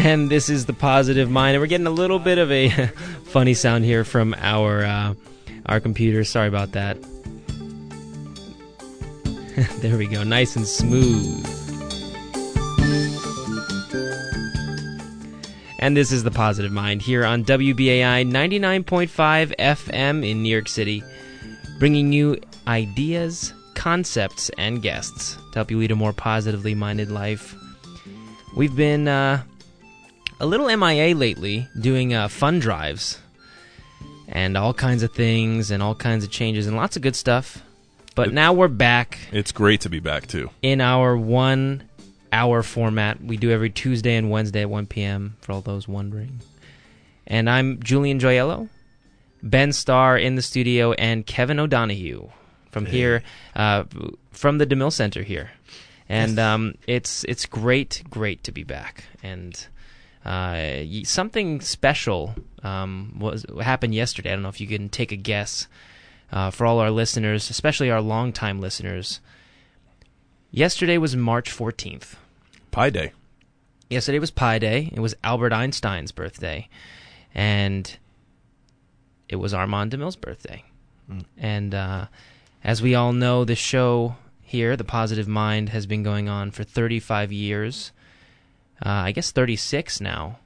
And this is The Positive Mind. And we're getting a little bit of a funny sound here from our computer. Sorry about that. There we go. Nice and smooth. And this is The Positive Mind here on WBAI 99.5 FM in New York City, bringing you ideas, concepts, and guests to help you lead a more positively minded life. We've been a little MIA lately, doing fun drives and all kinds of things and all kinds of changes and lots of good stuff. But now we're back. It's great to be back, too. In our 1 hour format. We do every Tuesday and Wednesday at 1 p.m., for all those wondering. And I'm Julian Joyello, Ben Starr in the studio, and Kevin O'Donohue from here, from the DeMille Center here. And it's great to be back. And something special happened yesterday. I don't know if you can take a guess. For all our listeners, especially our longtime listeners, yesterday was March 14th. Pi Day. Yesterday was Pi Day. It was Albert Einstein's birthday. And it was Armand DeMille's birthday. And as we all know, the show here, The Positive Mind, has been going on for 35 years. I guess 36 now,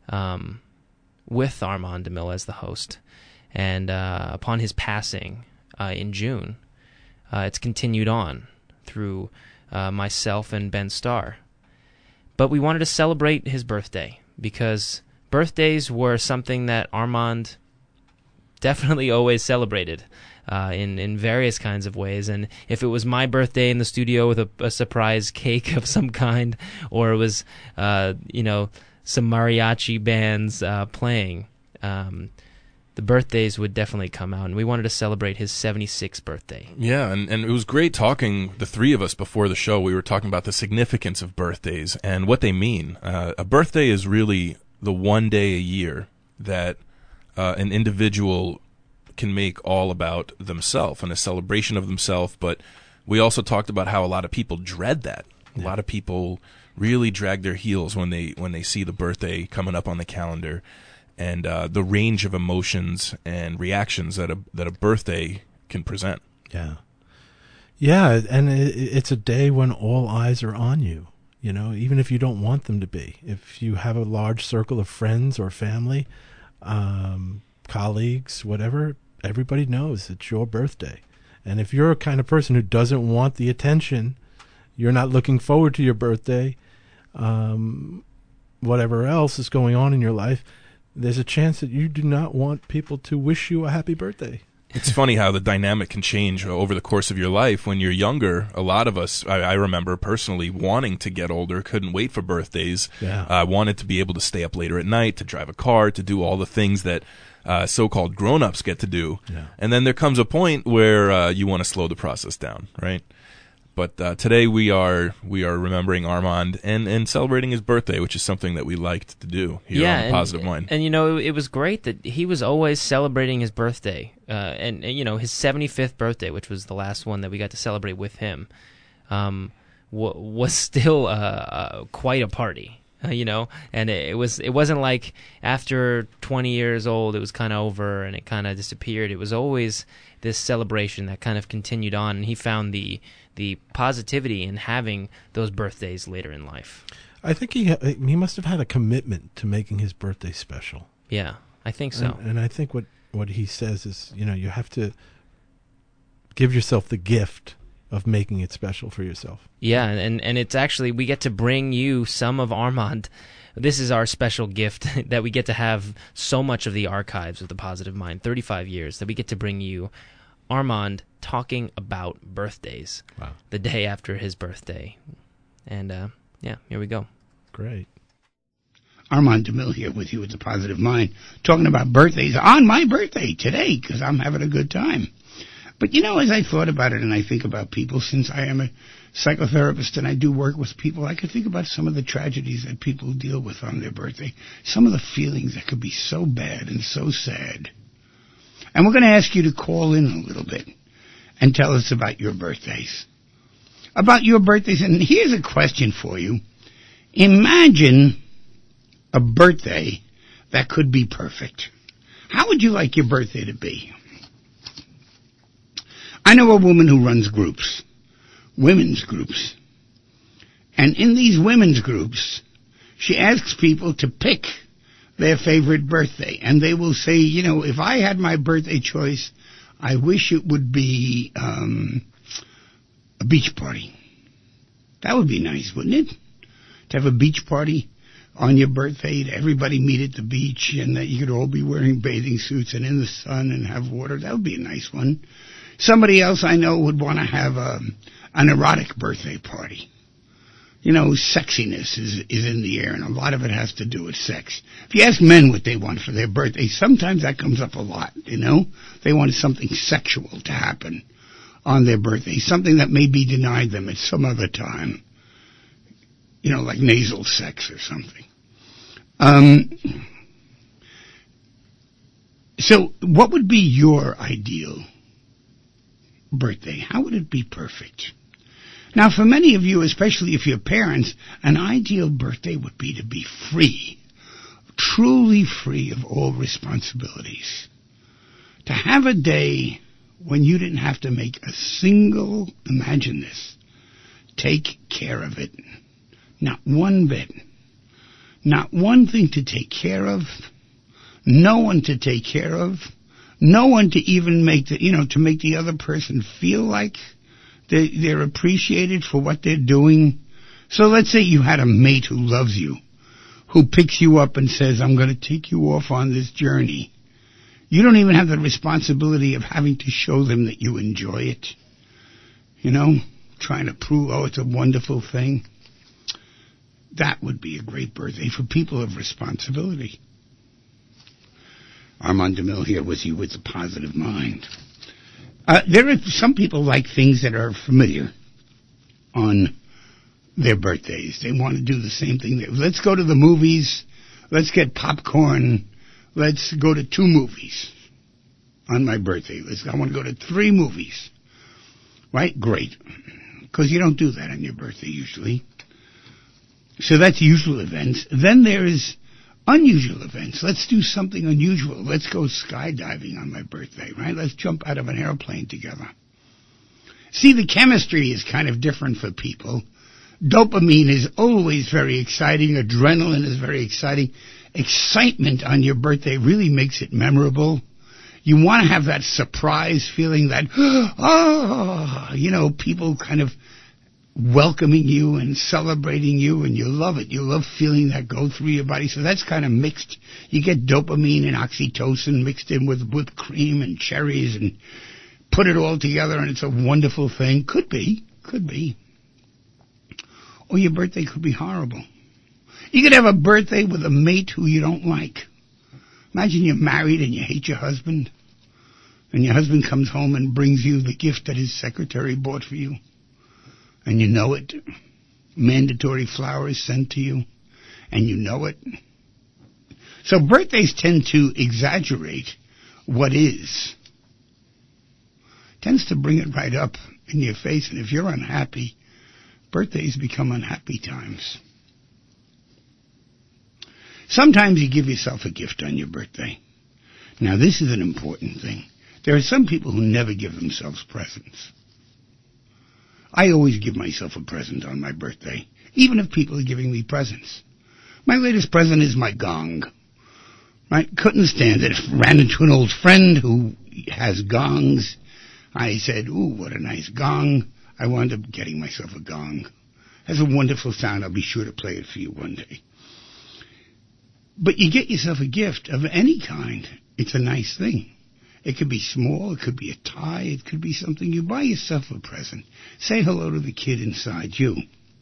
with Armand DeMille as the host. And upon his passing in June, it's continued on through myself and Ben Starr. But we wanted to celebrate his birthday because birthdays were something that Armand definitely always celebrated in various kinds of ways. And if it was my birthday in the studio with a surprise cake of some kind, or it was some mariachi bands playing, the birthdays would definitely come out, and we wanted to celebrate his 76th birthday. Yeah, and it was great talking, the three of us, before the show. We were talking about the significance of birthdays and what they mean. A birthday is really the one day a year that an individual can make all about themselves and a celebration of themselves, but we also talked about how a lot of people dread that. A lot of people really drag their heels when they see the birthday coming up on the calendar. And the range of emotions and reactions that a birthday can present. Yeah, and it's a day when all eyes are on you. You know, even if you don't want them to be. If you have a large circle of friends or family, colleagues, whatever, everybody knows it's your birthday. And if you're a kind of person who doesn't want the attention, you're not looking forward to your birthday, whatever else is going on in your life, there's a chance that you do not want people to wish you a happy birthday. It's funny how the dynamic can change over the course of your life. When you're younger, a lot of us, I remember personally wanting to get older, couldn't wait for birthdays. Wanted to be able to stay up later at night, to drive a car, to do all the things that so-called grown-ups get to do. And then there comes a point where you want to slow the process down, right? But today we are remembering Armand and celebrating his birthday, which is something that we liked to do here on The Positive Mind. And it was great that he was always celebrating his birthday, and his 75th birthday, which was the last one that we got to celebrate with him, was still quite a party. And it wasn't like after 20 years old it was kind of over and it kind of disappeared. It was always this celebration that kind of continued on, and he found the positivity in having those birthdays later in life. I think he must have had a commitment to making his birthday special. Yeah, I think so. And I think what he says is, you have to give yourself the gift of making it special for yourself. Yeah, and it's actually, we get to bring you some of Armand. This is our special gift, that we get to have so much of the archives of The Positive Mind, 35 years, that we get to bring you Armand talking about birthdays. Wow. The day after his birthday. And, here we go. Great. Armand DeMille here with you at The Positive Mind, talking about birthdays on my birthday today, because I'm having a good time. But, as I thought about it and I think about people, since I am a psychotherapist and I do work with people, I could think about some of the tragedies that people deal with on their birthday, some of the feelings that could be so bad and so sad. And we're going to ask you to call in a little bit and tell us about your birthdays. And here's a question for you. Imagine a birthday that could be perfect, how would you like your birthday to be? I know a woman who runs groups, women's groups. And in these women's groups, she asks people to pick their favorite birthday. And they will say, you know, if I had my birthday choice, I wish it would be a beach party. That would be nice, wouldn't it? To have a beach party on your birthday, to everybody meet at the beach, and that you could all be wearing bathing suits and in the sun and have water. That would be a nice one. Somebody else I know would want to have an erotic birthday party. You know, sexiness is in the air, and a lot of it has to do with sex. If you ask men what they want for their birthday, sometimes that comes up a lot, you know? They want something sexual to happen on their birthday, something that may be denied them at some other time. You know, like nasal sex or something. So what would be your ideal birthday? How would it be perfect? Now, for many of you, especially if you're parents, an ideal birthday would be to be free, truly free of all responsibilities. To have a day when you didn't have to make a single, imagine this, take care of it. Not one bit. Not one thing to take care of. No one to take care of. No one to even make to make the other person feel like they're appreciated for what they're doing. So let's say you had a mate who loves you, who picks you up and says, I'm going to take you off on this journey. You don't even have the responsibility of having to show them that you enjoy it. You know, trying to prove, oh, it's a wonderful thing. That would be a great birthday for people of responsibility. Armand DeMille here with you with a positive mind. There are some people like things that are familiar on their birthdays. They want to do the same thing. Let's go to the movies. Let's get popcorn. Let's go to 2 movies on my birthday. I want to go to 3 movies. Right? Great. Because you don't do that on your birthday usually. So that's usual events. Then there is unusual events. Let's do something unusual. Let's go skydiving on my birthday, right? Let's jump out of an airplane together. See, the chemistry is kind of different for people. Dopamine is always very exciting. Adrenaline is very exciting. Excitement on your birthday really makes it memorable. You want to have that surprise feeling that, people kind of welcoming you and celebrating you, and you love it. You love feeling that go through your body. So that's kind of mixed. You get dopamine and oxytocin mixed in with whipped cream and cherries and put it all together, and it's a wonderful thing. Could be. Or your birthday could be horrible. You could have a birthday with a mate who you don't like. Imagine you're married and you hate your husband, and your husband comes home and brings you the gift that his secretary bought for you. And you know it. Mandatory flowers sent to you. And you know it. So birthdays tend to exaggerate what is. Tends to bring it right up in your face. And if you're unhappy, birthdays become unhappy times. Sometimes you give yourself a gift on your birthday. Now this is an important thing. There are some people who never give themselves presents. I always give myself a present on my birthday, even if people are giving me presents. My latest present is my gong. I couldn't stand it. Ran into an old friend who has gongs. I said, ooh, what a nice gong. I wound up getting myself a gong. It has a wonderful sound. I'll be sure to play it for you one day. But you get yourself a gift of any kind. It's a nice thing. It could be small, it could be a tie, it could be something. You buy yourself a present. Say hello to the kid inside you.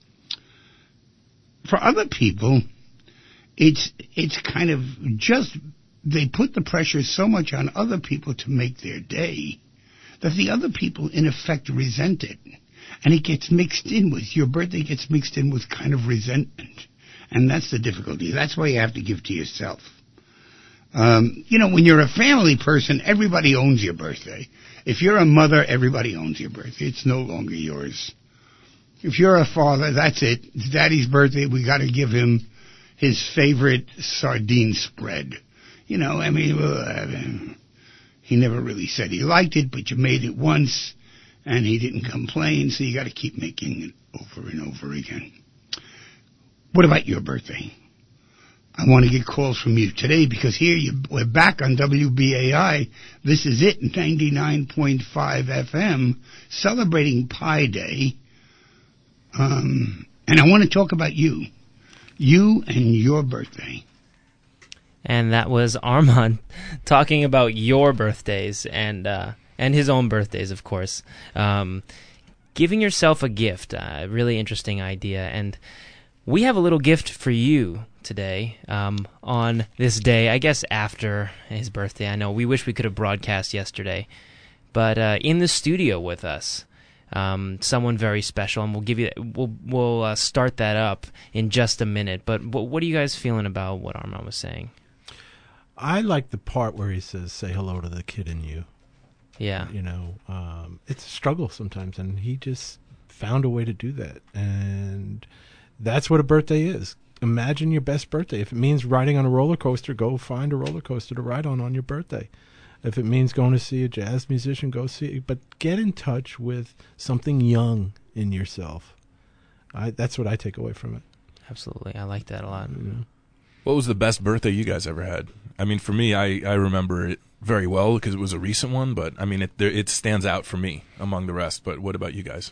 For other people, it's kind of just, they put the pressure so much on other people to make their day that the other people in effect resent it. And it gets mixed in with, your birthday gets mixed in with kind of resentment. And that's the difficulty. That's why you have to give to yourself. When you're a family person, everybody owns your birthday. If you're a mother, everybody owns your birthday. It's no longer yours. If you're a father, that's it. It's Daddy's birthday. We got to give him his favorite sardine spread. You know, I mean, he never really said he liked it, but you made it once, and he didn't complain, so you got to keep making it over and over again. What about your birthday? I want to get calls from you today because we're back on WBAI. This is it, 99.5 FM, celebrating Pi Day. And I want to talk about you and your birthday. And that was Armand talking about your birthdays and his own birthdays, of course. Giving yourself a gift, a really interesting idea. And we have a little gift for you today on this day, I guess after his birthday. I know we wish we could have broadcast yesterday. But in the studio with us, someone very special, and we'll start that up in just a minute. But what are you guys feeling about what Armand was saying? I like the part where he says, say hello to the kid in you. Yeah. You know, it's a struggle sometimes, and he just found a way to do that. And that's what a birthday is. Imagine your best birthday. If it means riding on a roller coaster, go find a roller coaster to ride on your birthday. If it means going to see a jazz musician, go see it. But get in touch with something young in yourself. That's what I take away from it. Absolutely. I like that a lot. Mm-hmm. What was the best birthday you guys ever had? I mean, for me, I remember it very well because it was a recent one, but I mean, it stands out for me among the rest. But what about you guys?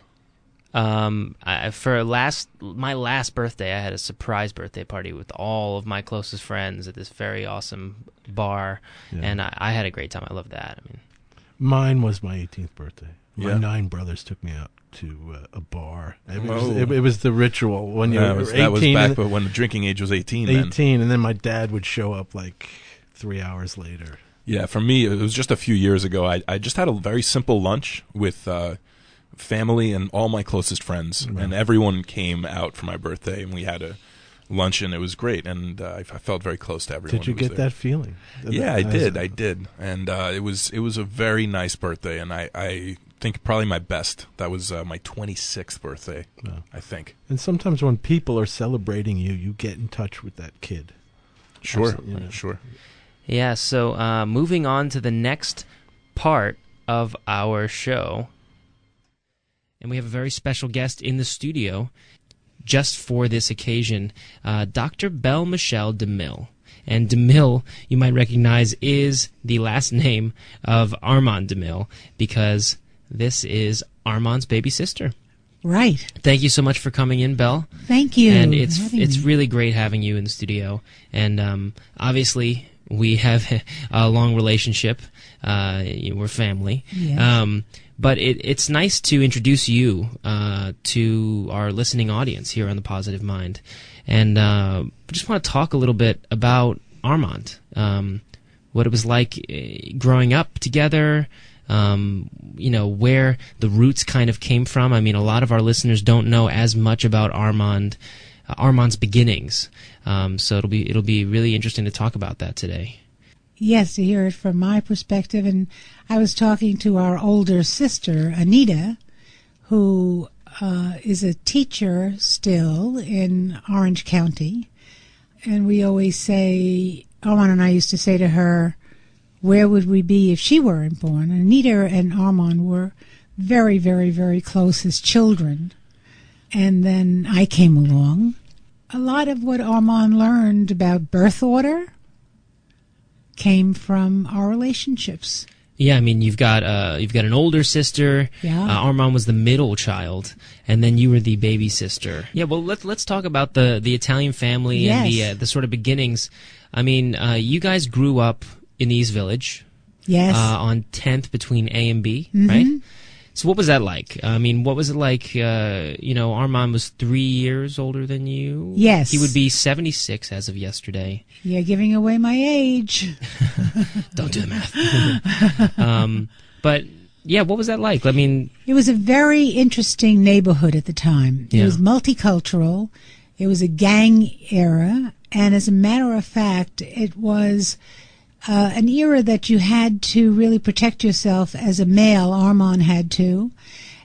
For my last birthday, I had a surprise birthday party with all of my closest friends at this very awesome bar, and I had a great time. I love that. I mean, mine was my 18th birthday. My Yeah. 9 brothers took me out to a bar. It was the ritual when you were 18. That was back when the drinking age was 18. 18, and then my dad would show up like 3 hours later. Yeah, for me, it was just a few years ago. I just had a very simple lunch with family and all my closest friends, Right. and everyone came out for my birthday, and we had a lunch, and it was great, and I felt very close to everyone. Did you who was get there. that feeling? Yeah, I did, and it was a very nice birthday, and I think probably my best. That was my 26th birthday, Wow. I think. And sometimes when people are celebrating you, you get in touch with that kid. Sure, Absolutely. sure. yeah. So moving on to the next part of our show. And we have a very special guest in the studio just for this occasion, Dr. Belle Michelle DeMille. And DeMille, you might recognize, is the last name of Armand DeMille because this is Armand's baby sister. Right. Thank you so much for coming in, Belle. Thank you. And for having it's me. really great having you in the studio. And obviously, we have a long relationship. We're family. Yes. But it's nice to introduce you to our listening audience here on The Positive Mind. And I just want to talk a little bit about Armand, what it was like growing up together, where the roots kind of came from. I mean, a lot of our listeners don't know as much about Armand's beginnings. So it'll be really interesting to talk about that today. Yes, to hear it from my perspective. And I was talking to our older sister, Anita, who is a teacher still in Orange County. And we always say, Armand and I used to say to her, where would we be if she weren't born? And Anita and Armand were very, very, very close as children. And then I came along. A lot of what Armand learned about birth order came from our relationships. Yeah, I mean, you've got an older sister. Yeah. Armand was the middle child, and then you were the baby sister. Yeah, well, let's talk about the Italian family Yes. and the sort of beginnings. I mean, you guys grew up in the East Village. Yes. On 10th between A and B, Mhm. right? So what was that like? I mean, what was it like? Armand was 3 years older than you. Yes. He would be 76 as of yesterday. You're giving away my age. Don't do the math. But yeah, what was that like? I mean, It was a very interesting neighborhood at the time. Yeah. It was multicultural. It was a gang era. And as a matter of fact, it was an era that you had to really protect yourself as a male. Armand had to.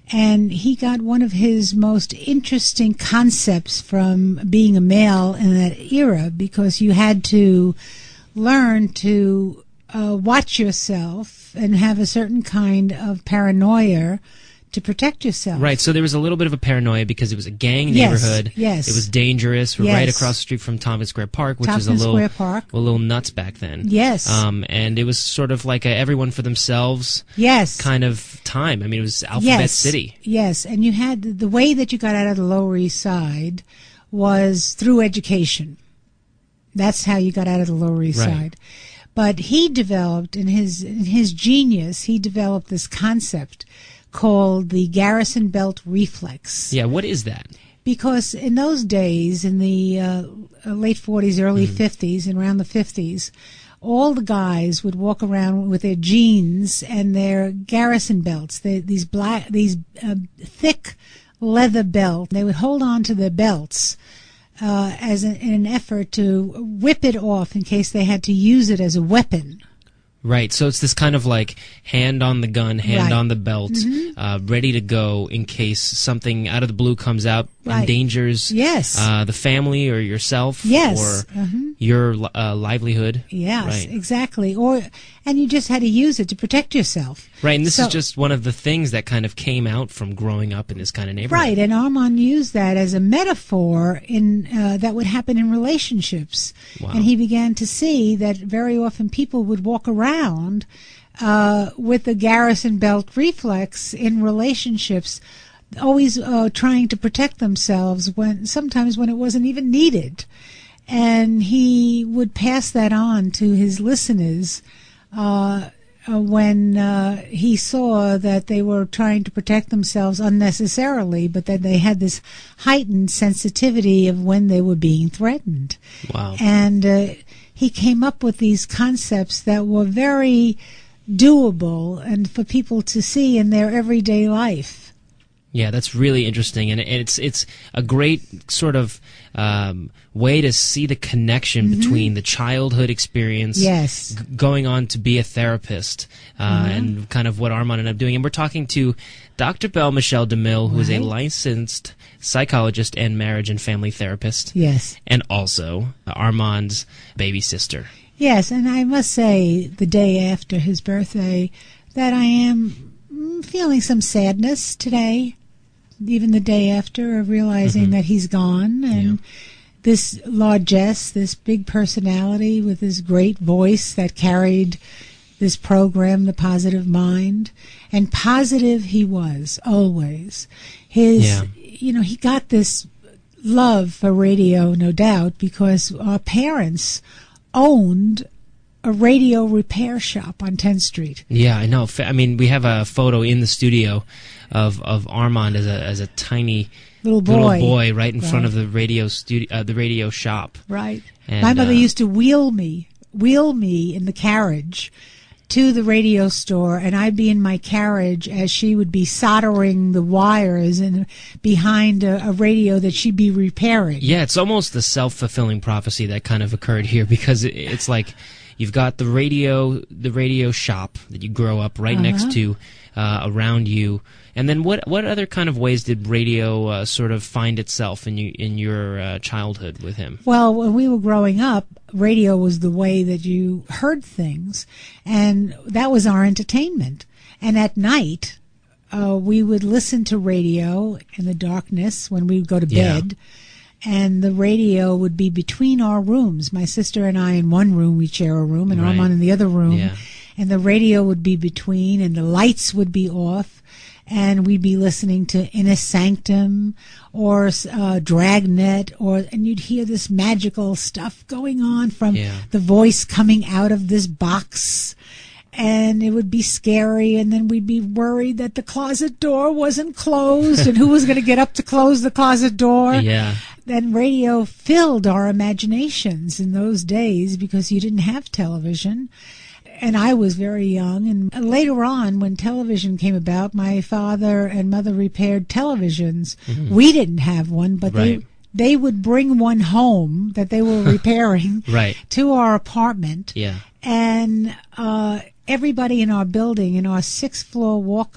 And he got one of his most interesting concepts from being a male in that era, because you had to learn to watch yourself and have a certain kind of paranoia to protect yourself. Right, so there was a little bit of a paranoia because it was a gang Yes, neighborhood. yes. It was dangerous. We're Yes. right across the street from Tompkins Square Park, which is a Tompkins little Square Park. a little nuts back then. Yes. And it was sort of like a everyone for themselves Yes. kind of time. I mean, it was Alphabet City. Yes, and you had the way that you got out of the Lower East Side was through education. That's how you got out of the Lower East Right. Side. But he developed, in his genius, he developed this concept called the Garrison Belt Reflex. Yeah, what is that? Because in those days, in the late 40s, early 50s, and around the 50s, all the guys would walk around with their jeans and their Garrison belts, these thick leather belts. They would hold on to their belts in an effort to whip it off in case they had to use it as a weapon. Right, so it's this kind of like hand on the gun, hand Right. on the belt, ready to go in case something out of the blue comes out, Right. endangers Yes. the family or yourself Yes. or Mhm. your livelihood. Yes, Right. exactly. And you just had to use it to protect yourself. Right, and this So- is just one of the things that kind of came out from growing up in this kind of neighborhood. Right, and Armand used that as a metaphor that would happen in relationships. Wow. And he began to see that very often people would walk around with the Garrison Belt reflex in relationships, always trying to protect themselves sometimes when it wasn't even needed. And he would pass that on to his listeners when he saw that they were trying to protect themselves unnecessarily, but that they had this heightened sensitivity of when they were being threatened. Wow. And he came up with these concepts that were very doable and for people to see in their everyday life. Yeah, that's really interesting, and it's a great sort of way to see the connection between the childhood experience, Yes. going on to be a therapist, and kind of what Armand ended up doing. And we're talking to Dr. Belle Michelle DeMille, who is a Right. licensed psychologist and marriage and family therapist, Yes. and also Armand's baby sister. Yes, and I must say, the day after his birthday, that I am feeling some sadness today, even the day after, of realizing that he's gone. And this largesse, this big personality with this great voice that carried this program, The Positive Mind. And positive he was, always. He got this love for radio, no doubt, because our parents owned a radio repair shop on 10th Street. Yeah, I know. I mean, we have a photo in the studio of Armand as a tiny Little boy. right in front Right. of the radio studio, the radio shop. Right. And, My mother used to wheel me in the carriage to the radio store, and I'd be in my carriage as she would be soldering the wires and behind a radio that she'd be repairing. Yeah, it's almost the self-fulfilling prophecy that kind of occurred here, because it's like you've got the radio shop that you grow up right next to around you. And then what other kind of ways did radio sort of find itself in your childhood with him? Well, when we were growing up, radio was the way that you heard things, and that was our entertainment. And at night, we would listen to radio in the darkness when we would go to bed, and the radio would be between our rooms. My sister and I in one room, we'd share a room, and Right. Armand in the other room, Yeah. and the radio would be between, and the lights would be off. And we'd be listening to Inner Sanctum or Dragnet, and you'd hear this magical stuff going on from the voice coming out of this box. And it would be scary, and then we'd be worried that the closet door wasn't closed, and who was going to get up to close the closet door. Yeah. Then radio filled our imaginations in those days because you didn't have television. And I was very young. And later on, when television came about, my father and mother repaired televisions. Mm-hmm. We didn't have one, but Right. they would bring one home that they were repairing Right. to our apartment. Yeah. And everybody in our building, in our 6th floor walk-up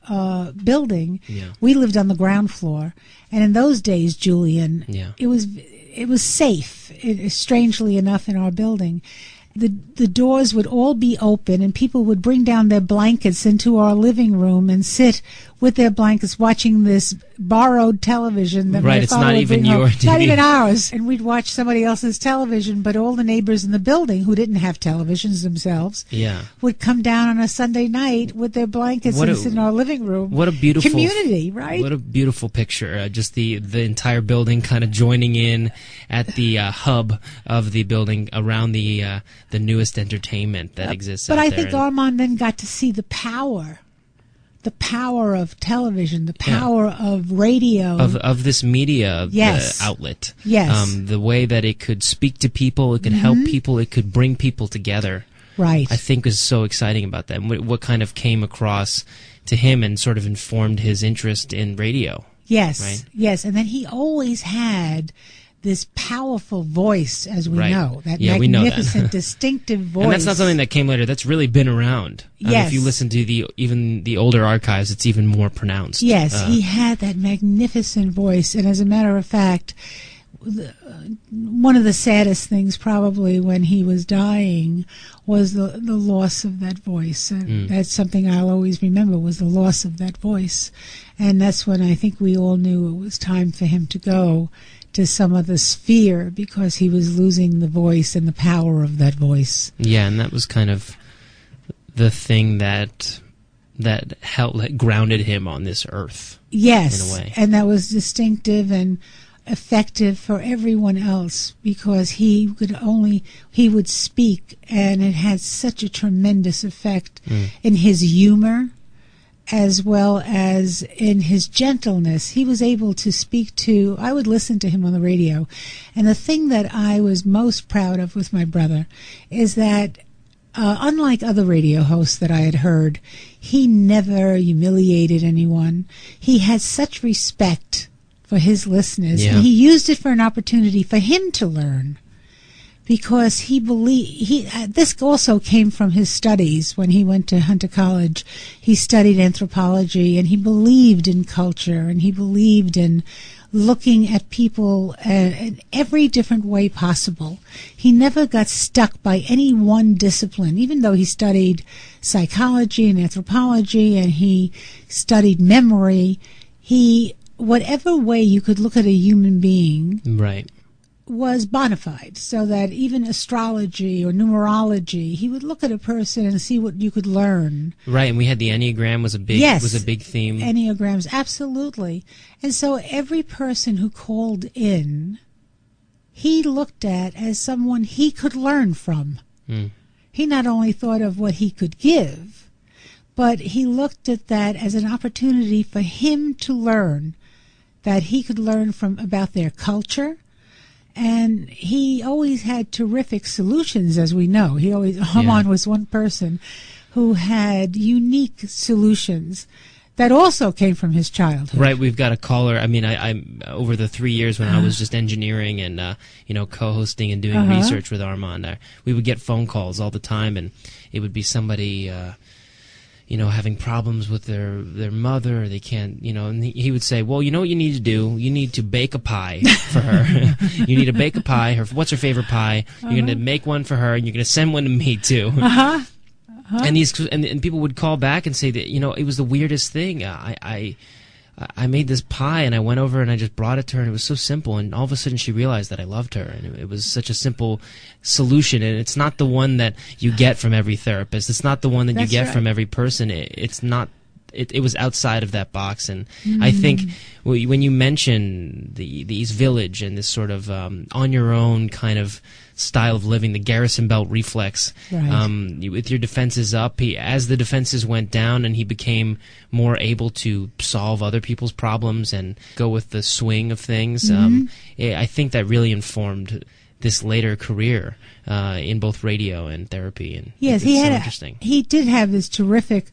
building. Yeah. We lived on the ground floor, and in those days, Julian, Yeah. it was safe. Strangely enough, in our building, the doors would all be open, and people would bring down their blankets into our living room and sit with their blankets watching this borrowed television that Right, my it's father not would even bring home. your Not TV. even ours. And we'd watch somebody else's television, but all the neighbors in the building who didn't have televisions themselves Yeah. would come down on a Sunday night with their blankets What and a- sit in our living room. What a beautiful community, right? What a beautiful picture. Just the entire building kind of joining in at the hub of the building around the newest entertainment that exists But out I there. think And- Armand then got to see the power of television, the power of radio. of this media Yes. outlet. Yes. The way that it could speak to people, it could help people, it could bring people together. Right. I think is so exciting about that. And what kind of came across to him and sort of informed his interest in radio. Yes. Right? Yes. And then he always had this powerful voice, as we Right. know, that Yeah, we know that. magnificent, distinctive voice. And that's not something that came later. That's really been around. Yes. If you listen to even the older archives, it's even more pronounced. Yes, he had that magnificent voice. And as a matter of fact, one of the saddest things probably when he was dying was the loss of that voice. And that's something I'll always remember, was the loss of that voice. And that's when I think we all knew it was time for him to go to some other sphere, because he was losing the voice and the power of that voice. Yeah, and that was kind of the thing that grounded him on this earth. Yes, in a way. and that was distinctive and effective for everyone else, because he would speak, and it had such a tremendous effect in his humor as well as in his gentleness. He was able to speak to, I would listen to him on the radio, and the thing that I was most proud of with my brother is that unlike other radio hosts that I had heard, he never humiliated anyone. He had such respect for his listeners, Yeah. and he used it for an opportunity for him to learn, because he believed this also came from his studies. When he went to Hunter College, he studied anthropology, and he believed in culture, and he believed in looking at people in every different way possible. He never got stuck by any one discipline, even though he studied psychology and anthropology, and he studied memory. Whatever way you could look at a human being Right. was bona fide, so that even astrology or numerology, he would look at a person and see what you could learn. Right, and we had the Enneagram was a big theme. Enneagrams, absolutely. And so every person who called in, he looked at as someone he could learn from. He not only thought of what he could give, but he looked at that as an opportunity for him to learn, that he could learn about their culture. And he always had terrific solutions, as we know. Armand was one person who had unique solutions that also came from his childhood. Right, we've got a caller. I mean, I over the 3 years when I was just engineering and co-hosting and doing research with Armand, we would get phone calls all the time, and it would be somebody having problems with their mother, or they can't, and he would say, well, you know what you need to do? You need to bake a pie for her. You need to bake a pie. What's her favorite pie? You're going to make one for her, and you're going to send one to me, too. And people would call back and say that, it was the weirdest thing. I made this pie, and I went over and I just brought it to her, and it was so simple, and all of a sudden she realized that I loved her, and it was such a simple solution, and it's not the one that you get from every therapist. It's not the one that That's you get right. from every person. It's not. It was outside of that box, and I think when you mention the East Village and this sort of on your own kind of style of living, the Garrison Belt reflex, Right. with your defenses up, as the defenses went down and he became more able to solve other people's problems and go with the swing of things, I think that really informed this later career in both radio and therapy. And Yes, it's so he interesting. He did have this terrific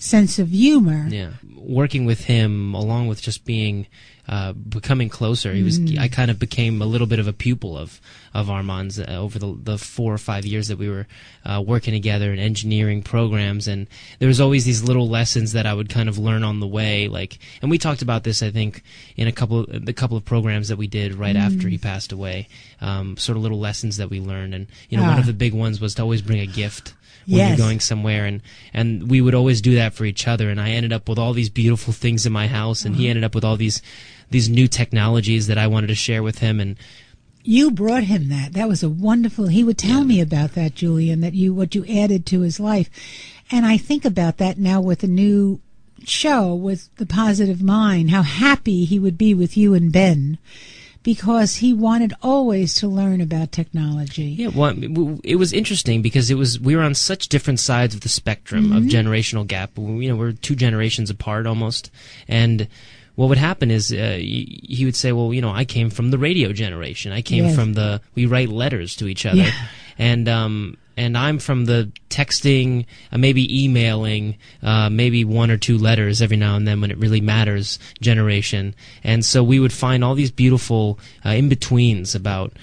sense of humor. Yeah, working with him, along with just becoming closer, I kind of became a little bit of a pupil of Armand's over the 4 or 5 years that we were working together in engineering programs, and there was always these little lessons that I would kind of learn on the way. And we talked about this, I think, in the couple of programs that we did right after he passed away. Sort of little lessons that we learned, and one of the big ones was to always bring a gift when you're going somewhere, and we would always do that for each other. And I ended up with all these beautiful things in my house, and he ended up with all these new technologies that I wanted to share with him. And you brought him that. That was a wonderful. He would tell me about that, Julian, what you added to his life. And I think about that now with the new show with The Positive Mind, how happy he would be with you and Ben, because he wanted always to learn about technology. Yeah, well, it was interesting because we were on such different sides of the spectrum of generational gap. We're 2 generations apart almost, and what would happen is he would say, well, I came from the radio generation. I came from we write letters to each other. Yeah. And I'm from the texting, maybe emailing, maybe 1 or 2 letters every now and then when it really matters generation. And so we would find all these beautiful in-betweens about,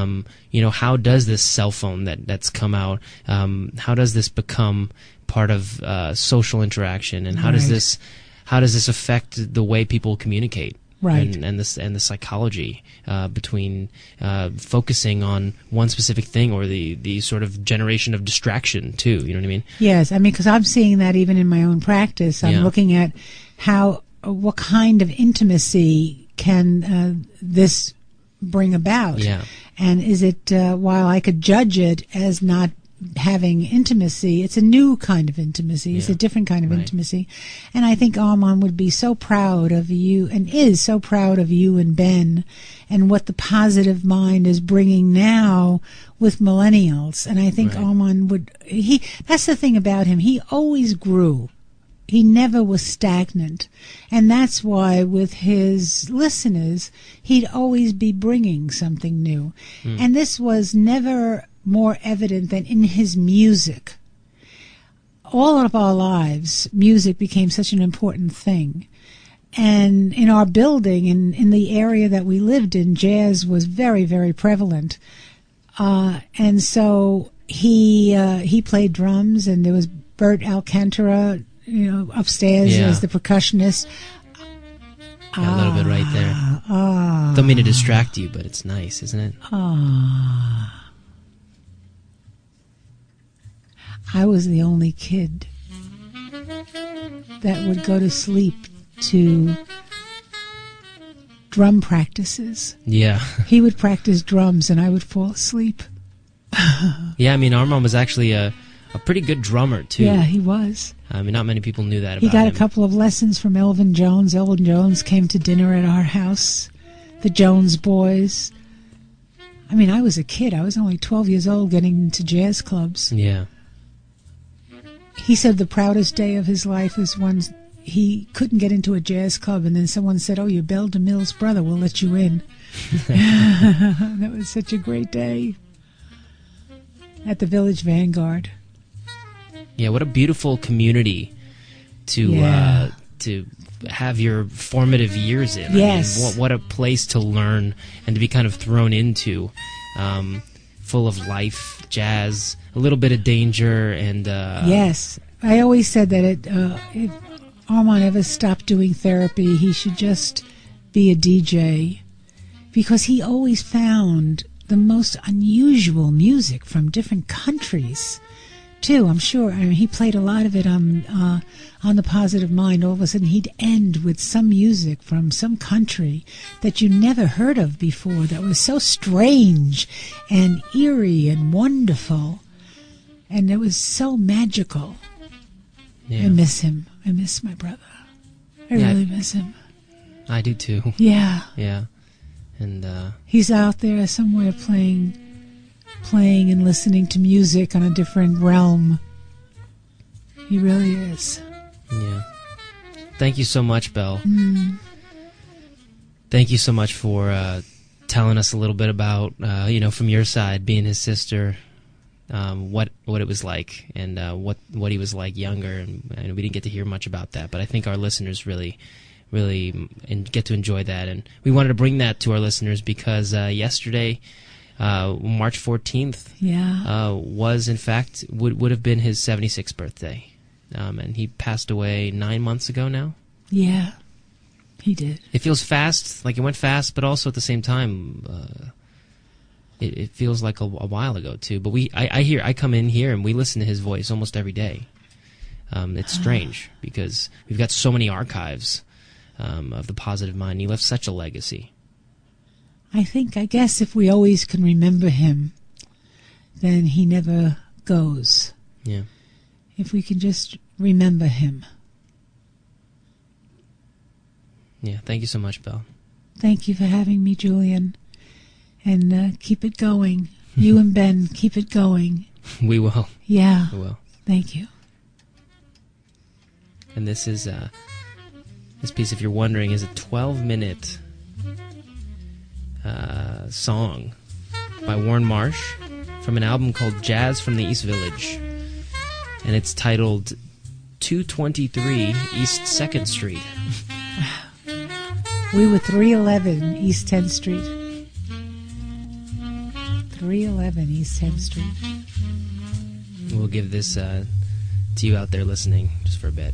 how does this cell phone that's come out, how does this become part of social interaction, and how does this affect the way people communicate? Right. And the psychology between focusing on one specific thing or the sort of generation of distraction too. You know what I mean? Yes, because I'm seeing that even in my own practice. I'm looking at what kind of intimacy can this bring about? Yeah. And is it while I could judge it as not having intimacy, it's a new kind of intimacy. It's a different kind of intimacy. And I think Armand would be so proud of you, and is so proud of you and Ben, and what the Positive Mind is bringing now with millennials. And I think Armand that's the thing about him. He always grew. He never was stagnant. And that's why with his listeners, he'd always be bringing something new. And this was never more evident than in his music. All of our lives, music became such an important thing. And in our building, in the area that we lived in, jazz was very, very prevalent. And so he played drums, and there was Bert Alcantara, upstairs as the percussionist. A little bit right there. Don't mean to distract you, but it's nice, isn't it? I was the only kid that would go to sleep to drum practices. Yeah. He would practice drums and I would fall asleep. Yeah, Armand was actually a pretty good drummer, too. Yeah, he was. Not many people knew that about him. He got a couple of lessons from Elvin Jones. Elvin Jones came to dinner at our house. The Jones boys. I was a kid. I was only 12 years old getting into jazz clubs. Yeah. He said the proudest day of his life was when he couldn't get into a jazz club, and then someone said, "Oh, you're Belle DeMille's brother. We'll let you in." That was such a great day at the Village Vanguard. Yeah, what a beautiful community to have your formative years in. Yes. What a place to learn and to be kind of thrown into, full of life, jazz, a little bit of danger, and yes, I always said that if Armand ever stopped doing therapy, he should just be a DJ, because he always found the most unusual music from different countries too. I'm sure. He played a lot of it on The Positive Mind. All of a sudden, he'd end with some music from some country that you never heard of before, that was so strange and eerie and wonderful, and it was so magical. Yeah. I miss him. I miss my brother. I really miss him. I do too. Yeah. Yeah. And he's out there somewhere playing and listening to music on a different realm. He really is. Yeah. Thank you so much, Belle. Thank you so much for telling us a little bit about, from your side, being his sister, what what it was like and what he was like younger, and we didn't get to hear much about that. But I think our listeners really get to enjoy that, and we wanted to bring that to our listeners because yesterday, March 14th, was in fact would have been his 76th birthday, and he passed away 9 months ago now. Yeah, he did. It feels fast, like it went fast, but also at the same time, it feels like a while ago too. But I come in here and we listen to his voice almost every day. It's strange because we've got so many archives of the Positive Mind. He left such a legacy. I guess if we always can remember him, then he never goes. Yeah. If we can just remember him. Yeah, thank you so much, Belle. Thank you for having me, Julian. And keep it going. You and Ben, keep it going. We will. Yeah. We will. Thank you. And this is, this piece, if you're wondering, is a 12-minute song by Warren Marsh from an album called Jazz from the East Village. And it's titled 223 East 2nd Street. We were 311 East 10th Street. 311 East 10th Street. We'll give this to you out there listening just for a bit.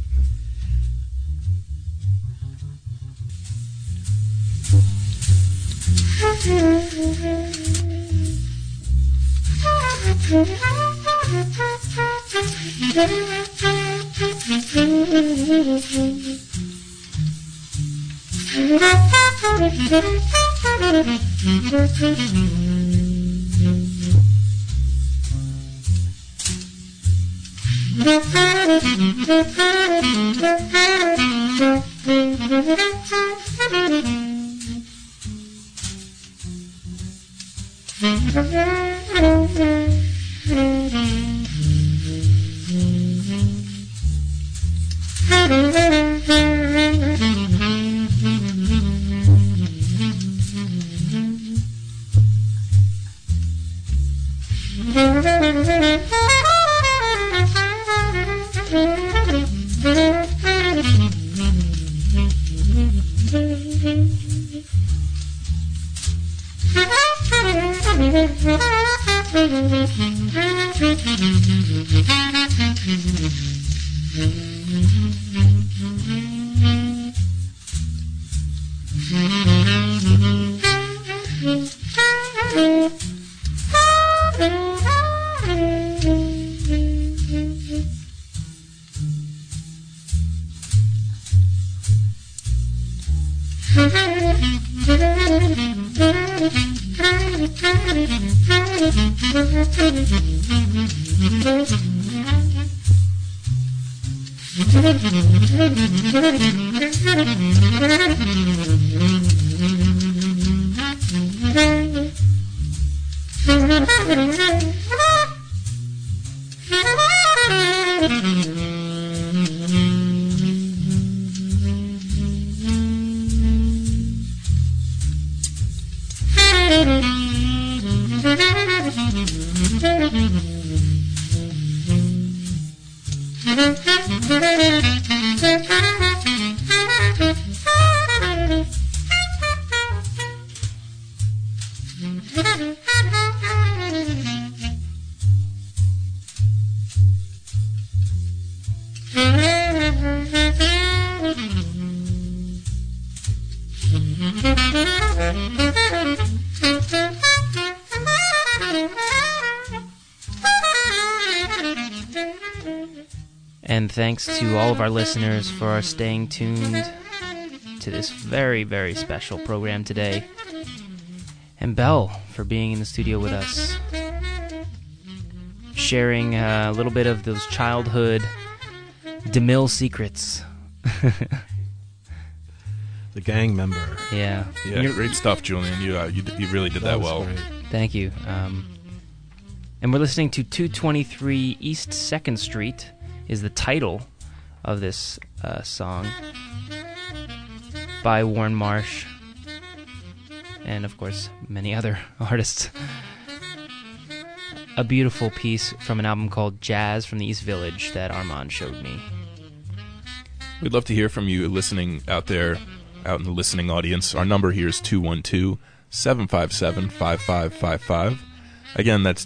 And thanks to all of our listeners for staying tuned to this very, very special program today. And Belle for being in the studio with us, sharing a little bit of those childhood DeMille secrets. The gang member. Yeah, great stuff, Julian. You really did that well. Great. Thank you. And we're listening to 223 East 2nd Street is the title of this song by Warren Marsh and, of course, many other artists. a beautiful piece from an album called Jazz from the East Village that Armand showed me. We'd love to hear from you listening out there, out in the listening audience. Our number here is 212-757-5555. Again, that's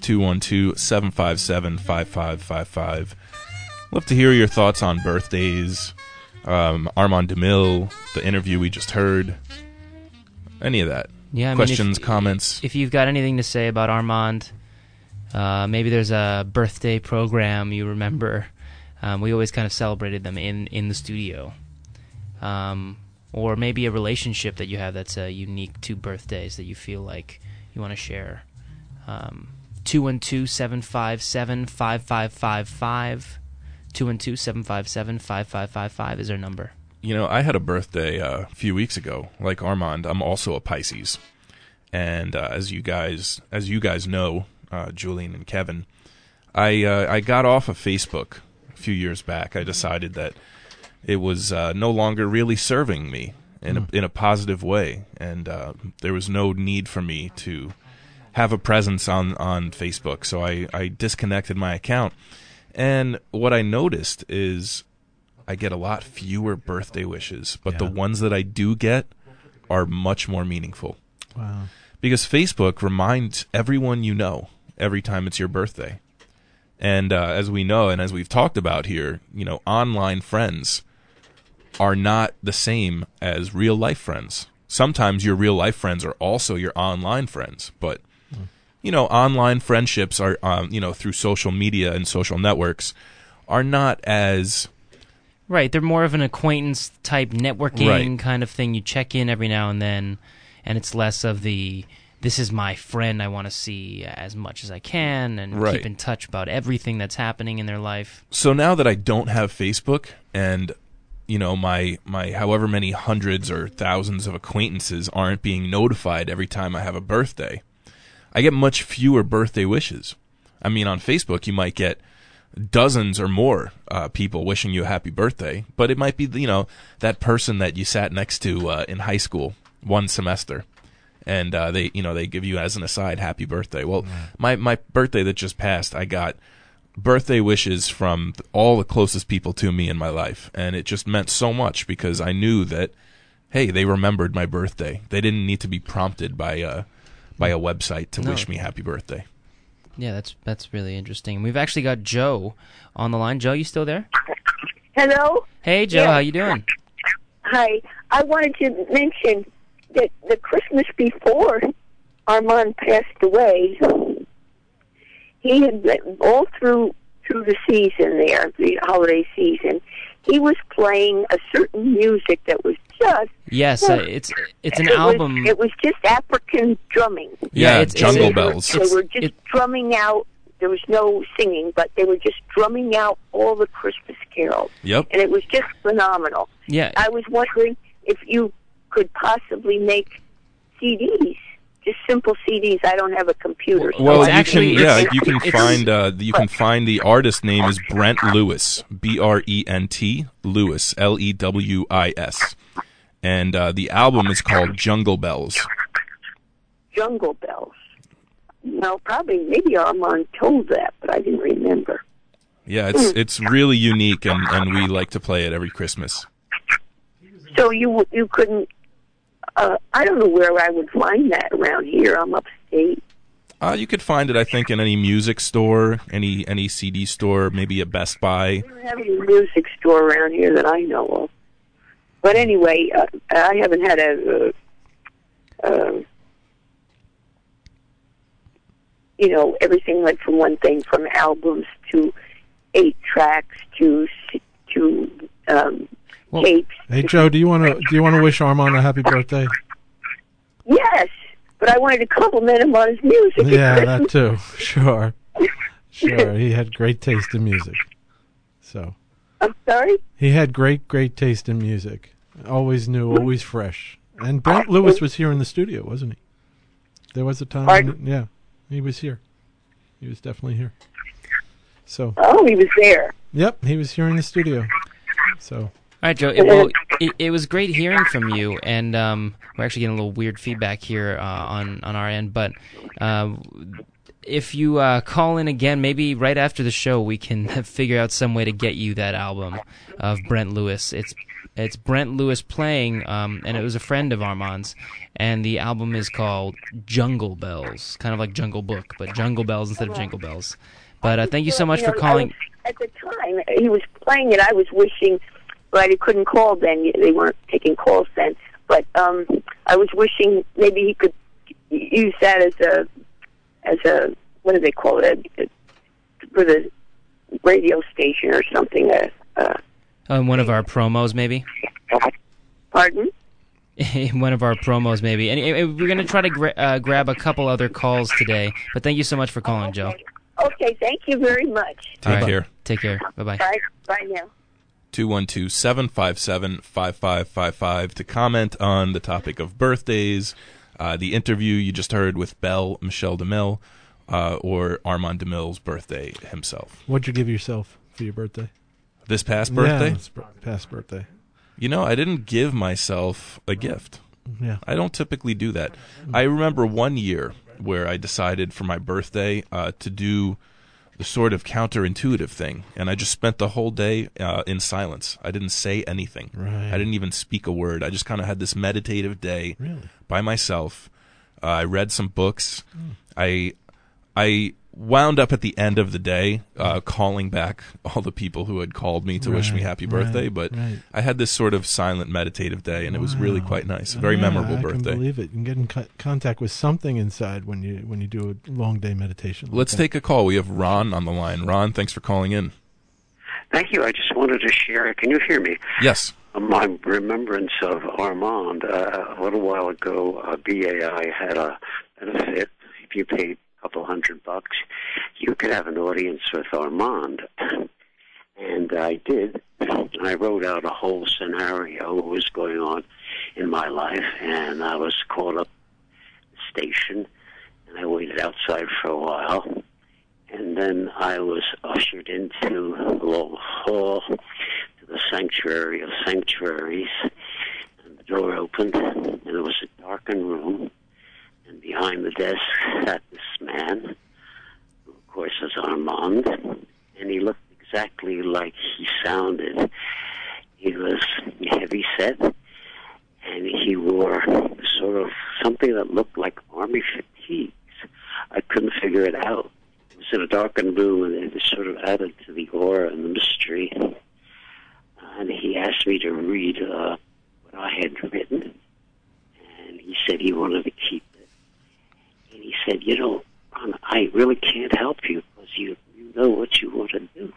212-757-5555. Love to hear your thoughts on birthdays, Armand DeMille, the interview we just heard, any of that. Yeah, questions, comments. If you've got anything to say about Armand, maybe there's a birthday program you remember. We always kind of celebrated them in the studio. Or maybe a relationship that you have that's unique to birthdays that you feel like you want to share. 212-757-5555. 212-757-5555 is our number. You know, I had a birthday a few weeks ago. Like Armand, I'm also a Pisces. And as you guys know, Julian and Kevin, I got off of Facebook a few years back. I decided that it was no longer really serving me in a positive way, and there was no need for me to have a presence on Facebook. So I disconnected my account, and what I noticed is I get a lot fewer birthday wishes, but the ones that I do get are much more meaningful. Wow. Because Facebook reminds everyone you know every time it's your birthday. And as we know, and as we've talked about here, you know, online friends are not the same as real life friends. Sometimes your real life friends are also your online friends, but you know, online friendships are through social media and social networks are not as right. They're more of an acquaintance type networking kind of thing. You check in every now and then, and it's less of the this is my friend I want to see as much as I can and keep in touch about everything that's happening in their life. So now that I don't have Facebook and you know, my however many hundreds or thousands of acquaintances aren't being notified every time I have a birthday, I get much fewer birthday wishes. I mean, on Facebook, you might get dozens or more people wishing you a happy birthday, but it might be, you know, that person that you sat next to in high school one semester, and they give you as an aside, happy birthday. Well, my birthday that just passed, I got birthday wishes from all the closest people to me in my life, and it just meant so much because I knew that, hey, they remembered my birthday. They didn't need to be prompted by a website to wish me happy birthday. Yeah, that's really interesting. We've actually got Joe on the line. Joe, you still there? Hello? Hey, Joe, how you doing? Hi. I wanted to mention that the Christmas before Armand passed away, he had been all through the season there, the holiday season, he was playing a certain music that was just... Yes, it's an album... It was just African drumming. Yeah, it's Jungle Bells. They were just drumming out. There was no singing, but they were just drumming out all the Christmas carols. Yep. And it was just phenomenal. Yeah. I was wondering if you could possibly make CDs. Just simple CDs. I don't have a computer. Well, so you can find the artist name is Brent Lewis, Brent Lewis, Lewis, and the album is called Jungle Bells. Jungle Bells. No, maybe Armand told that, but I didn't remember. Yeah, it's really unique, and we like to play it every Christmas. So you couldn't. I don't know where I would find that around here. I'm upstate. You could find it, I think, in any music store, any CD store, maybe a Best Buy. I don't have any music store around here that I know of. But anyway, I haven't had everything went from one thing, from albums to 8 tracks to tapes. Hey Joe, do you want to wish Armand a happy birthday? Yes, but I wanted to compliment him on his music. Yeah, that too. Sure. He had great taste in music. So. I'm sorry? He had great taste in music. Always new, always fresh. And Brent Lewis was here in the studio, wasn't he? There was a time. Pardon? He was here. He was definitely here. So. Oh, he was there. Yep, he was here in the studio. So. All right, Joe. It was great hearing from you, and we're actually getting a little weird feedback here on our end. But if you call in again, maybe right after the show, we can figure out some way to get you that album of Brent Lewis. It's Brent Lewis playing, and it was a friend of Armand's, and the album is called Jungle Bells, kind of like Jungle Book, but Jungle Bells instead of Jingle Bells. But thank you so much for calling. At the time he was playing it, I was wishing, but I couldn't call then. They weren't taking calls then. But I was wishing maybe he could use that as a what do they call it, for the radio station or something. One of our promos, maybe. Pardon? One of our promos, maybe. And we're going to try to grab a couple other calls today. But thank you so much for calling, Joe. Okay, thank you very much. Take care. Take care. Bye-bye. Bye now. 212-757-5555 to comment on the topic of birthdays, the interview you just heard with Belle Michelle DeMille, or Armand DeMille's birthday himself. What'd you give yourself for your birthday? This past birthday? Yeah, past birthday. You know, I didn't give myself a gift. Yeah. I don't typically do that. I remember one year where I decided for my birthday to do the sort of counterintuitive thing, and I just spent the whole day in silence. I didn't say anything. Right. I didn't even speak a word. I just kind of had this meditative day by myself. I read some books. I wound up at the end of the day calling back all the people who had called me to wish me happy birthday, but I had this sort of silent meditative day, and it was really quite nice. A very memorable birthday. I can believe it. You can get in contact with something inside when you do a long day meditation. Let's take a call. We have Ron on the line. Ron, thanks for calling in. Thank you. I just wanted to share. Can you hear me? Yes. My remembrance of Armand. A little while ago, BAI had a benefit. If you paid couple $100, you could have an audience with Armand. And I did. I wrote out a whole scenario, what was going on in my life, and I was called up to the station, and I waited outside for a while. And then I was ushered into a long hall to the sanctuary of sanctuaries, and the door opened, and it was a darkened room. And behind the desk sat this man, who of course was Armand, and he looked exactly like he sounded. He was heavy set, and he wore sort of something that looked like army fatigues. I couldn't figure it out. It was in a darkened room, and it sort of added to the aura and the mystery. And he asked me to read what I had written, and he said he wanted to keep. He said, I really can't help you because you know what you want to do.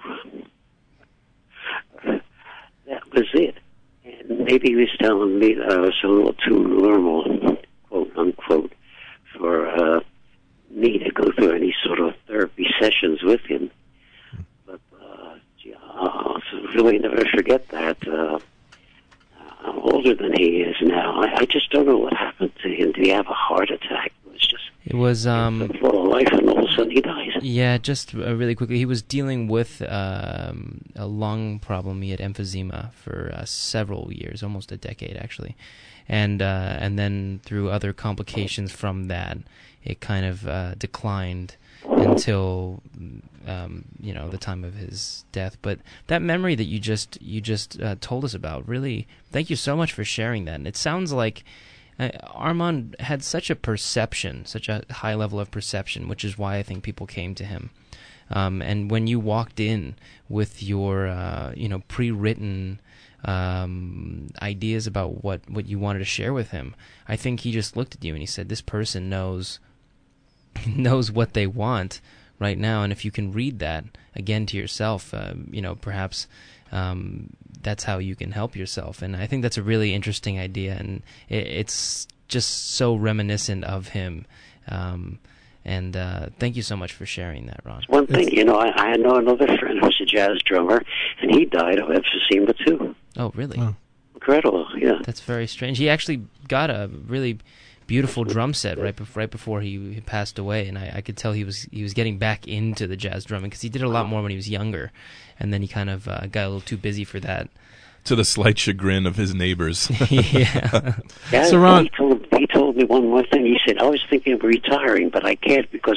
That was it. And maybe he was telling me that I was a little too normal, quote unquote, for me to go through any sort of therapy sessions with him. But I'll really never forget that. I'm older than he is now. I just don't know what happened to him. Did he have a heart attack? It was full of life, and all of a sudden he dies. Yeah, just really quickly, he was dealing with a lung problem. He had emphysema for several years, almost a decade actually, and then through other complications from that, it kind of declined until the time of his death. But that memory that you just told us about, really, thank you so much for sharing that. And it sounds like Armand had such a perception, such a high level of perception, which is why I think people came to him. And when you walked in with your, pre-written ideas about what you wanted to share with him, I think he just looked at you and he said, "This person knows what they want right now, and if you can read that again to yourself, perhaps." That's how you can help yourself. And I think that's a really interesting idea, and it's just so reminiscent of him. And thank you so much for sharing that, Ron. One thing, I know another friend who's a jazz drummer, and he died of emphysema too. Oh, really? Wow. Incredible, yeah. That's very strange. He actually got a really beautiful drum set right before he passed away, and I could tell he was getting back into the jazz drumming because he did a lot more when he was younger, and then he kind of got a little too busy for that. To the slight chagrin of his neighbors. Yeah. So Ron, he told me one more thing. He said, "I was thinking of retiring, but I can't because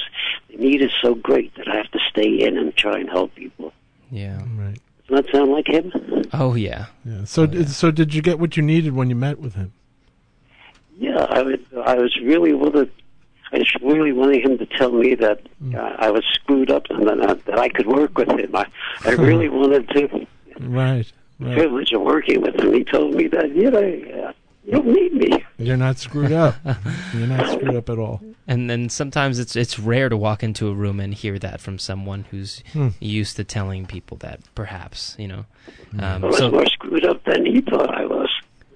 the need is so great that I have to stay in and try and help people. Yeah. Right. Doesn't that sound like him? Oh, yeah. Yeah. So so did you get what you needed when you met with him? Yeah, I was really wanting him to tell me that I was screwed up and that I could work with him. I really wanted to. Right. The privilege of working with him. He told me that, you don't need me. You're not screwed up. You're not screwed up at all. And then sometimes it's rare to walk into a room and hear that from someone who's used to telling people that, perhaps, you know. I was more screwed up than he thought I was.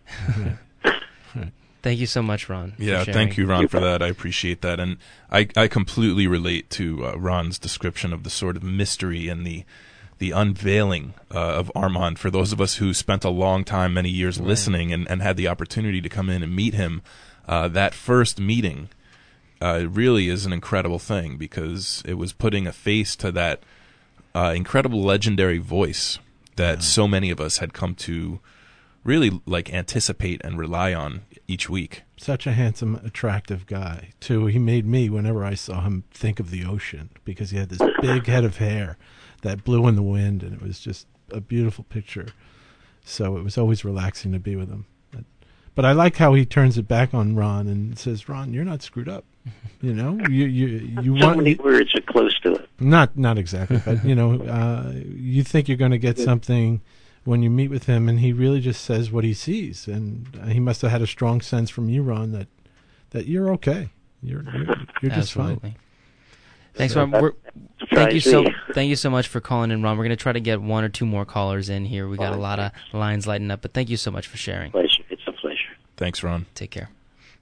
Thank you so much, Ron. Yeah, for thank you, sharing. Ron, for that. I appreciate that. And I completely relate to Ron's description of the sort of mystery and the unveiling of Armand. For those of us who spent a long time, many years listening and had the opportunity to come in and meet him, that first meeting really is an incredible thing, because it was putting a face to that incredible legendary voice that so many of us had come to really anticipate and rely on each week. Such a handsome, attractive guy, too. He made me, whenever I saw him, think of the ocean, because he had this big head of hair that blew in the wind, and it was just a beautiful picture. So it was always relaxing to be with him. But I like how he turns it back on Ron and says, "Ron, you're not screwed up. You know, you So want many words are close to it. Not exactly, but you think you're going to get something when you meet with him, and he really just says what he sees, and he must have had a strong sense from you, Ron, that you're okay. You're just fine." Absolutely. Thanks, Ron. Thank you so much for calling in, Ron. We're going to try to get one or two more callers in here. We got a lot of lines lighting up, but thank you so much for sharing. Pleasure. It's a pleasure. Thanks, Ron. Take care.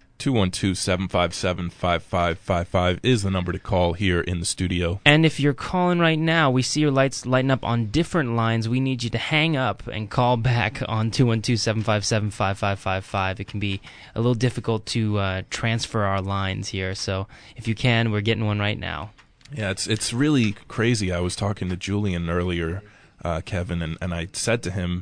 212-757-5555 is the number to call here in the studio. And if you're calling right now, we see your lights lighting up on different lines. We need you to hang up and call back on 212-757-5555. It can be a little difficult to transfer our lines here, so if you can, we're getting one right now. Yeah, it's really crazy. I was talking to Julian earlier, Kevin, and I said to him,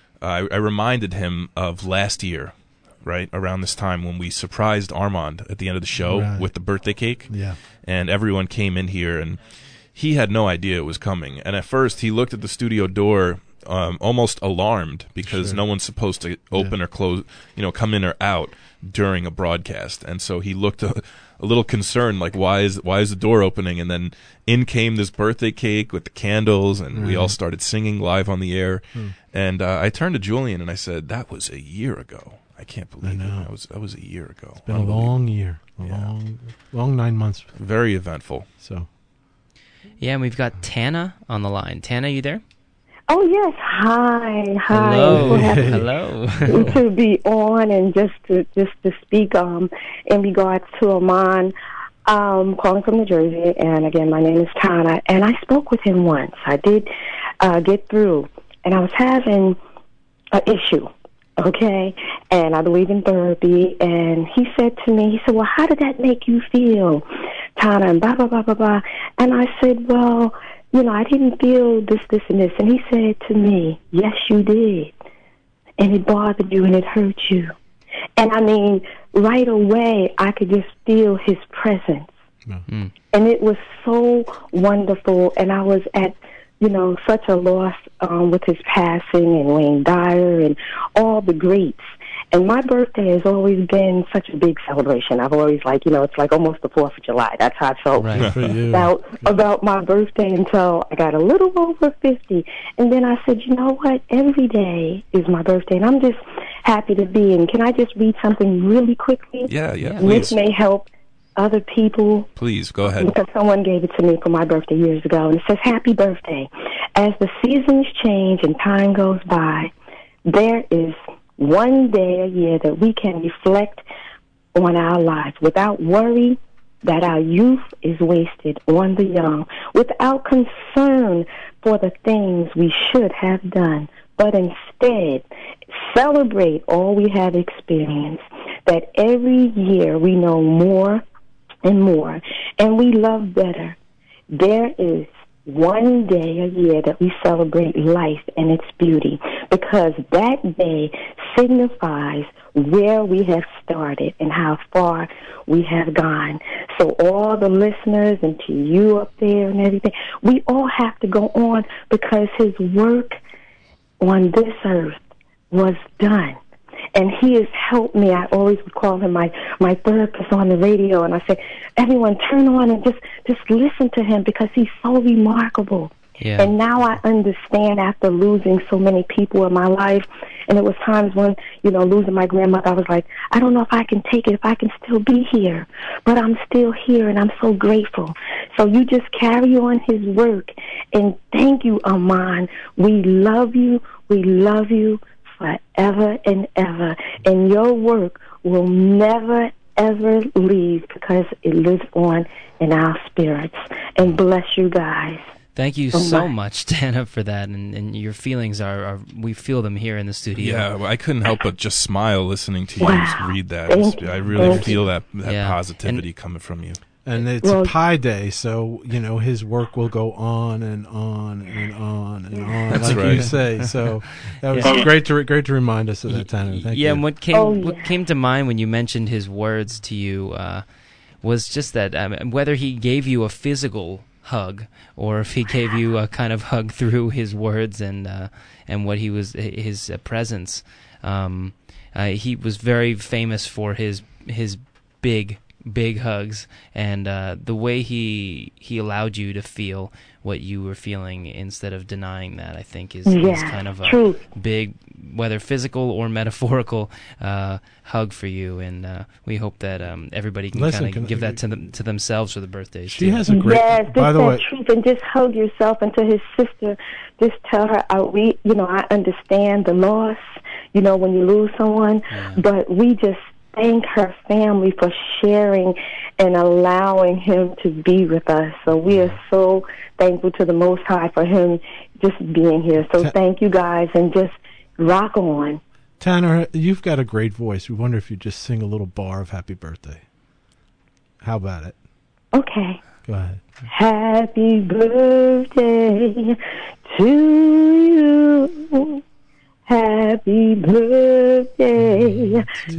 I reminded him of last year, right around this time, when we surprised Armand at the end of the show with the birthday cake. Yeah. And everyone came in here, and he had no idea it was coming. And at first, he looked at the studio door almost alarmed, because no one's supposed to open or close, come in or out during a broadcast. And so he looked a little concerned, like, why is the door opening? And then in came this birthday cake with the candles, and we all started singing live on the air. And I turned to Julian and I said, "That was a year ago. I can't believe it. That was a year ago." It's been a long year, long 9 months. Very eventful. So, yeah, and we've got Tana on the line. Tana, you there? Oh, yes. Hi. Hello. So happy Hello. to be on, and just to speak in regards to Armand, calling from New Jersey. And again, my name is Tana, and I spoke with him once. I did get through, and I was having an issue. Okay, and I believe in therapy, and he said to me, "Well, how did that make you feel, Tana?" And blah, blah, blah, blah, blah. And I said, "Well, I didn't feel this, and this." And he said to me, "Yes, you did. And it bothered you and it hurt you." And I mean, right away, I could just feel his presence. And it was so wonderful, and I was at such a loss with his passing, and Wayne Dyer and all the greats. And my birthday has always been such a big celebration. I've always it's like almost the 4th of July. That's how I felt about my birthday until I got a little over 50. And then I said, you know what? Every day is my birthday, and I'm just happy to be. And can I just read something really quickly? Yeah, And please. this may help other people. Please, go ahead. Because someone gave it to me for my birthday years ago, and it says, "Happy birthday. As the seasons change and time goes by, there is one day a year that we can reflect on our lives without worry that our youth is wasted on the young, without concern for the things we should have done, but instead celebrate all we have experienced, that every year we know more and more, and we love better. There is one day a year that we celebrate life and its beauty, because that day signifies where we have started and how far we have gone. So all the listeners and to you up there and everything, we all have to go on because his work on this earth was done. And he has helped me. I always would call him my therapist on the radio, and I say, everyone turn on and just listen to him because he's so remarkable. Yeah. And now I understand after losing so many people in my life, and it was times when, losing my grandmother, I was like, I don't know if I can take it, if I can still be here. But I'm still here, and I'm so grateful. So you just carry on his work. And thank you, Armand. We love you. We love you forever and ever. And your work will never, ever leave because it lives on in our spirits. And bless you guys. Thank you so much, Tana, for that, and your feelings are we feel them here in the studio. Yeah, well, I couldn't help but just smile listening to you read that. I really feel that positivity coming from you. And it's a Pi Day, so his work will go on and on and on and on, That's like right. you say. So that was great to remind us of that, Tana. Thank you. Yeah, and what came to mind when you mentioned his words to you was just that whether he gave you a physical hug or if he gave you a kind of hug through his words and what he was his presence. He was very famous for his big hugs and the way he allowed you to feel what you were feeling instead of denying that, I think is kind of a big, whether physical or metaphorical hug for you, and we hope that everybody can kind of give that to themselves for the birthdays. She has a great. By the way, truth, and just hug yourself. And to his sister, just tell her, I understand the loss. When you lose someone, but we just thank her family for sharing and allowing him to be with us. So we are so thankful to the Most High for him just being here. So thank you guys, and just rock on. Tanner, you've got a great voice. We wonder if you just sing a little bar of Happy Birthday. How about it? Okay. Go ahead. Happy birthday to you. Happy birthday to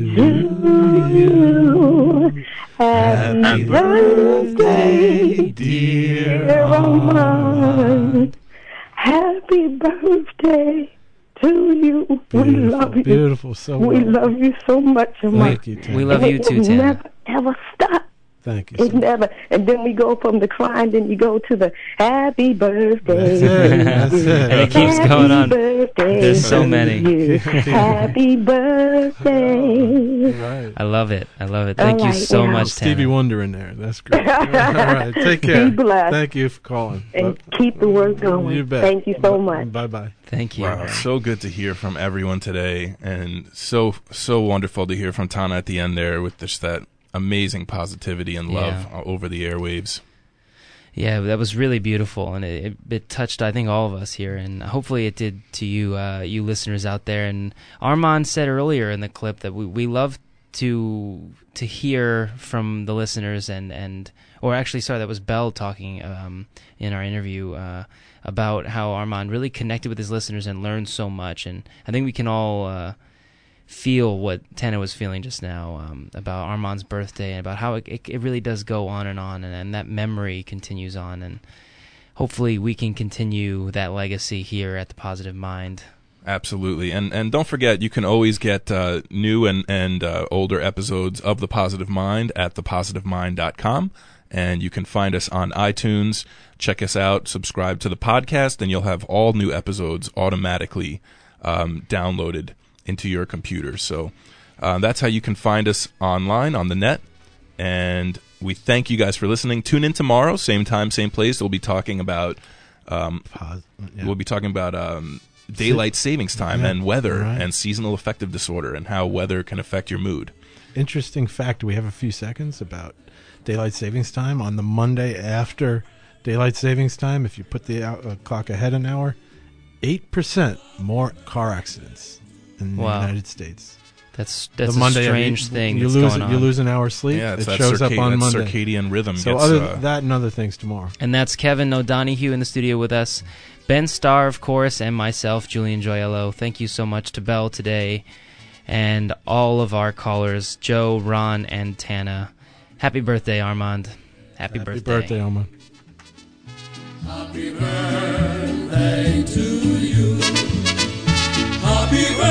you. Happy birthday, dear Armand. Happy birthday to you. Beautiful, we love you. Beautiful. So we love you so much, Armand. Thank you, Tana. We love you too, Tana. Never ever stop. Thank you. It never, and then we go from the crying, then you go to the happy birthday. That's it. And it keeps going on. Birthday There's so many. Happy birthday. Right. I love it. Thank you so much, Tana. Stevie Wonder in there. That's great. All right. Take care. Be blessed. Thank you for calling. And keep the work going. You bet. Thank you so much. Bye-bye. Thank you. Wow, so good to hear from everyone today, and so wonderful to hear from Tana at the end there with just that amazing positivity and love over the airwaves. Yeah, that was really beautiful, and it touched, I think, all of us here, and hopefully it did to you, you listeners out there. And Armand said earlier in the clip that we love to hear from the listeners, or actually, sorry, that was Belle talking in our interview about how Armand really connected with his listeners and learned so much, and I think we can all feel what Tana was feeling just now about Armand's birthday and about how it really does go on, and that memory continues on, and hopefully we can continue that legacy here at The Positive Mind. Absolutely, and don't forget, you can always get new and older episodes of The Positive Mind at thepositivemind.com, and you can find us on iTunes. Check us out, subscribe to the podcast, and you'll have all new episodes automatically downloaded into your computer. So that's how you can find us online on the net, and we thank you guys for listening. Tune in tomorrow, same time, same place. We'll be talking about daylight savings time and weather and seasonal affective disorder and how weather can affect your mood. Interesting fact. We have a few seconds about daylight savings time. On the Monday after daylight savings time, if you put the clock ahead an hour, 8% more car accidents in the United States. That's a strange thing you that's lose going on. You lose an hour's sleep. Yeah, it's it shows up on Monday. Circadian rhythm. So other that and other things tomorrow. And that's Kevin O'Donohue in the studio with us, Ben Starr, of course, and myself, Julian Joyello. Thank you so much to Belle today. and all of our callers, Joe, Ron, and Tana. Happy birthday, Armand. Happy birthday. Happy birthday, Armand. Happy birthday to you. Happy birthday.